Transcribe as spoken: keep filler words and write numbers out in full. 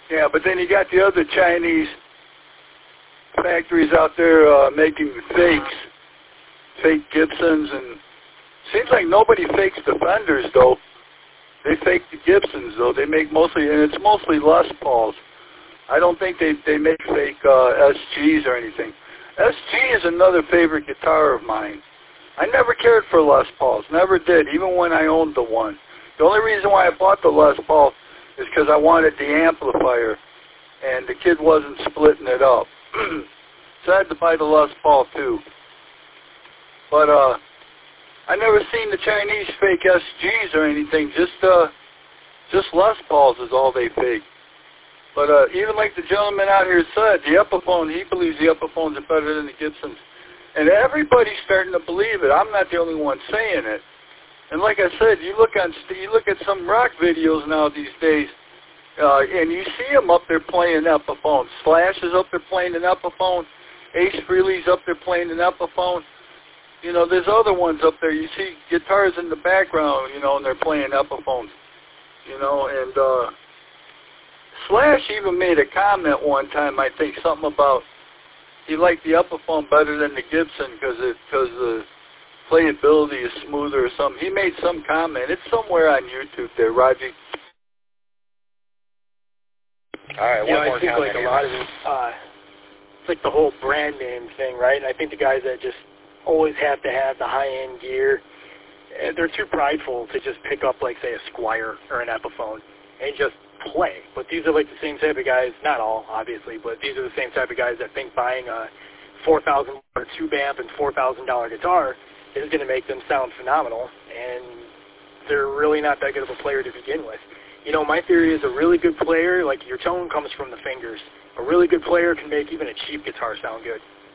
Yeah, but then you got the other Chinese factories out there uh, making fakes, fake Gibsons, and seems like nobody fakes the Fenders, though. They fake the Gibsons, though. They make mostly, and it's mostly Les Pauls. I don't think they, they make fake uh, S Gs or anything. S G is another favorite guitar of mine. I never cared for Les Pauls, never did, even when I owned the one. The only reason why I bought the Les Paul is because I wanted the amplifier, and the kid wasn't splitting it up. So I had to buy the Les Paul too. But uh, I never seen the Chinese fake S Gs or anything. Just uh, just Les Pauls is all they fake. But uh, even like the gentleman out here said, the Epiphone, he believes the Epiphones are better than the Gibsons. And everybody's starting to believe it. I'm not the only one saying it. And like I said, you look on, you look at some rock videos now these days, uh, and you see them up there playing Epiphone. Slash is up there playing an Epiphone. Ace Frehley's up there playing an Epiphone. You know, there's other ones up there. You see guitars in the background, you know, and they're playing Epiphones. You know, and uh, Slash even made a comment one time, I think, something about he liked the Epiphone better than the Gibson because it, because the playability is smoother or something. He made some comment. It's somewhere on YouTube there, Raji. All right, you one know, more I think comment like a here. lot of it, uh, it's like the whole brand name thing, right? And I think the guys that just always have to have the high-end gear, they're too prideful to just pick up, like, say, a Squier or an Epiphone and just play. But these are like the same type of guys, not all, obviously, but these are the same type of guys that think buying a four thousand dollars tube amp and four thousand dollars guitar is going to make them sound phenomenal, and they're really not that good of a player to begin with. You know, my theory is a really good player, like your tone comes from the fingers. A really good player can make even a cheap guitar sound good.